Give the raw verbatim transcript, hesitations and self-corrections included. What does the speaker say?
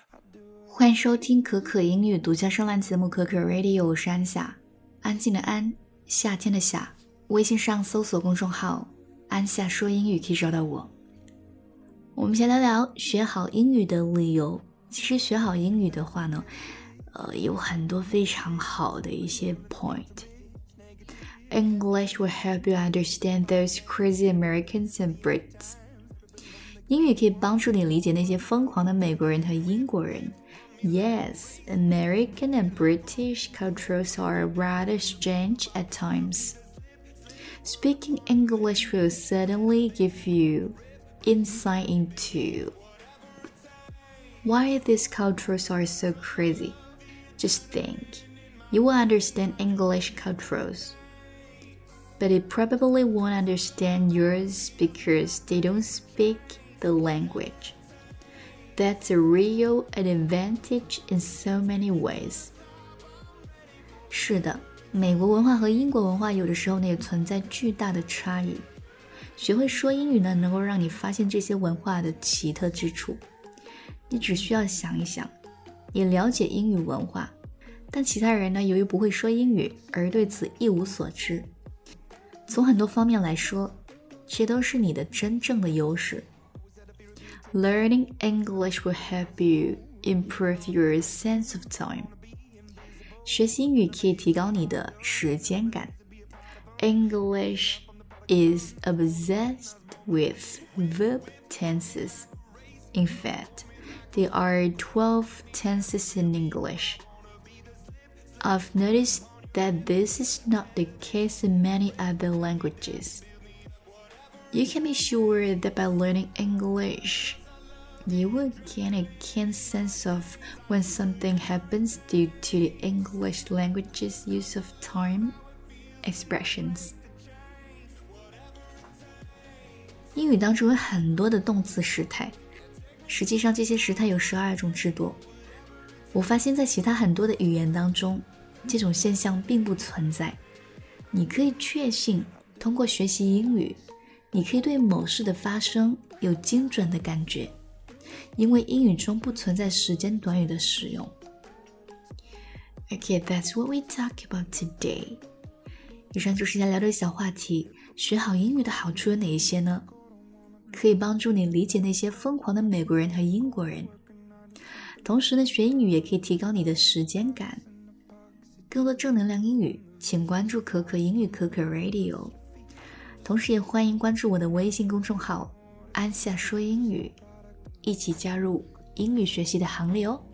欢迎收听可可英语独家声浪节目可可 Radio， 我是安夏，安静的安，夏天的夏。微信上搜索公众号安夏说英语可以找到我。我们先聊聊学好英语的理由。其实学好英语的话呢，呃，有很多非常好的一些 point。English will help you understand those crazy Americans and Brits。英语可以帮助你理解那些疯狂的美国人和英国人。Yes, American and British cultures are rather strange at times. Speaking English will certainly give you insight into why these cultures are so crazy. Just think, you will understand English cultures, but you probably won't understand yours because they don't speak the language.That's a real advantage in so many ways. 是的，美国文化和英国文化有的时候呢也存在巨大的差异。学会说英语呢，能够让你发现这些文化的奇特之处。你只需要想一想，也了解英语文化，但其他人呢，由于不会说英语，而对此一无所知。从很多方面来说，这都是你的真正的优势。Learning English will help you improve your sense of time. 学习英语可以提高你的时间感。English is obsessed with verb tenses. In fact, there are twelve tenses in English. I've noticed that this is not the case in many other languages.You can be sure that by learning English, you will gain a keen sense of when something happens due to the English language's use of time expressions. 英语当中有很多的动词时态，实际上这些时态有十二种之多。我发现在其他很多的语言当中，这种现象并不存在。你可以确信，通过学习英语，你可以对某事的发生有精准的感觉，因为英语中不存在时间短语的使用。Okay, that's what we talk about today. 以上就是要聊的小话题。学好英语的好处有哪一些呢？可以帮助你理解那些疯狂的美国人和英国人。同时呢，学英语也可以提高你的时间感。更多正能量英语，请关注可可英语可可 Radio。同时也欢迎关注我的微信公众号安夏说英语，一起加入英语学习的行列哦。